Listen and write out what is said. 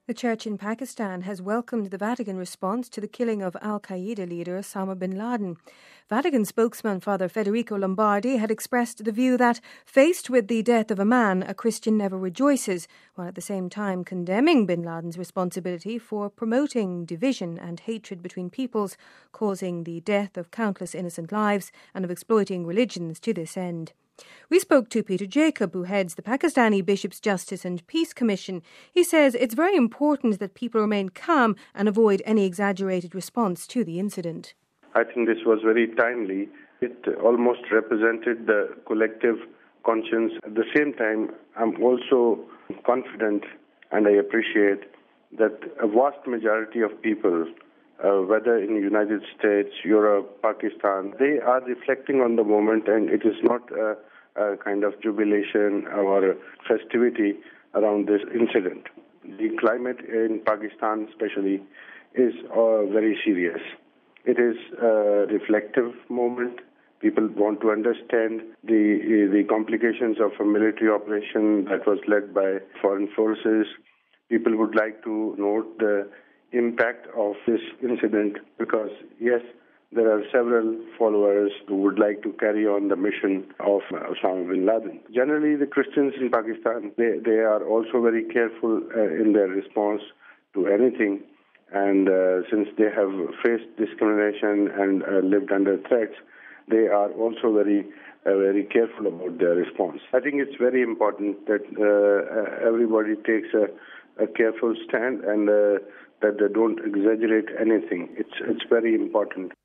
The church in Pakistan has welcomed the Vatican response to the killing of al-Qaeda leader Osama bin Laden. Vatican spokesman Father Federico Lombardi had expressed the view that, faced with the death of a man, a Christian never rejoices, while at the same time condemning bin Laden's responsibility for promoting division and hatred between peoples, causing the death of countless innocent lives and of exploiting religions to this end. We spoke to Peter Jacob, who heads the Pakistani Bishops' Justice and Peace Commission. He says it's very important that people remain calm and avoid any exaggerated response to the incident. I think this was very timely. It almost represented the collective conscience. At the same time, I'm also confident and I appreciate that a vast majority of people, whether in the United States, Europe, Pakistan, they are reflecting on the moment, and it is not a kind of jubilation or festivity around this incident. The climate in Pakistan especially is very serious. It is a reflective moment. People want to understand the complications of a military operation that was led by foreign forces. People would like to note the impact of this incident because, yes, there are several followers who would like to carry on the mission of Osama bin Laden. Generally, the Christians in Pakistan, they are also very careful in their response to anything. And since they have faced discrimination and lived under threats, they are also very careful about their response. I think it's very important that everybody takes a careful stand and that they don't exaggerate anything. It's very important.